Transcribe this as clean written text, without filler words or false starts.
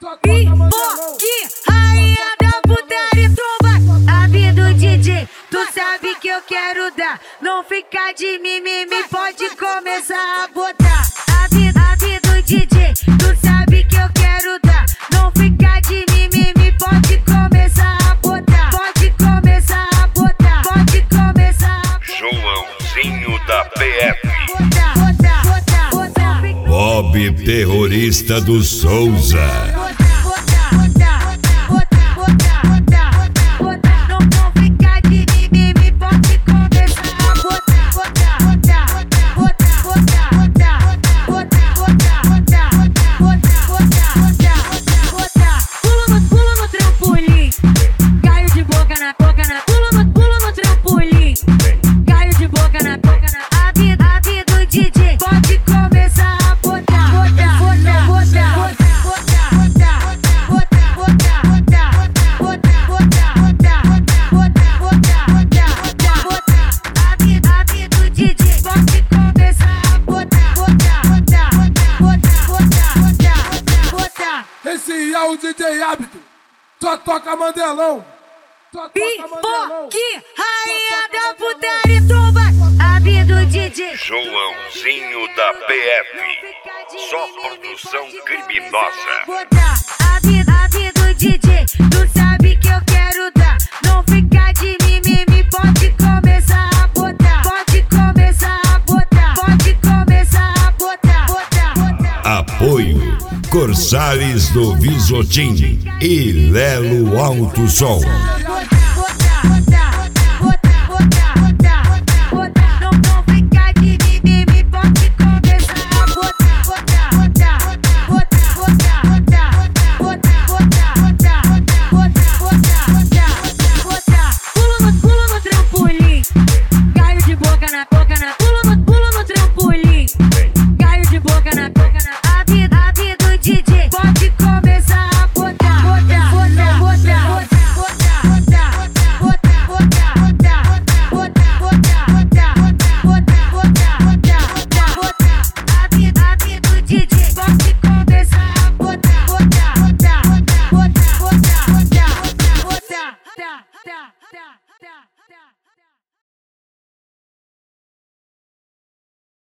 Pipoque, rainha da putaria, tromba. A vida do DJ, tu sabe que eu quero dar. Não fica de mimimi, pode começar a botar. A vida do DJ, tu sabe que eu quero dar. Não fica de mimimi, pode começar a botar. Pode começar a botar, pode começar a botar. Joãozinho da PF. Bob Terrorista do Souza. Esse é o DJ Hábito, só toca Mandelão. Pipoque, rainha da putaria, tromba. A vida do DJ, Joãozinho da PF. Só produção criminosa. A vida do DJ, tu sabe que eu quero dar. Não fica de mimimi, pode começar a botar. Pode começar a botar, pode começar a botar. Apoio Corsares do Visotim e Lelo Alto Som.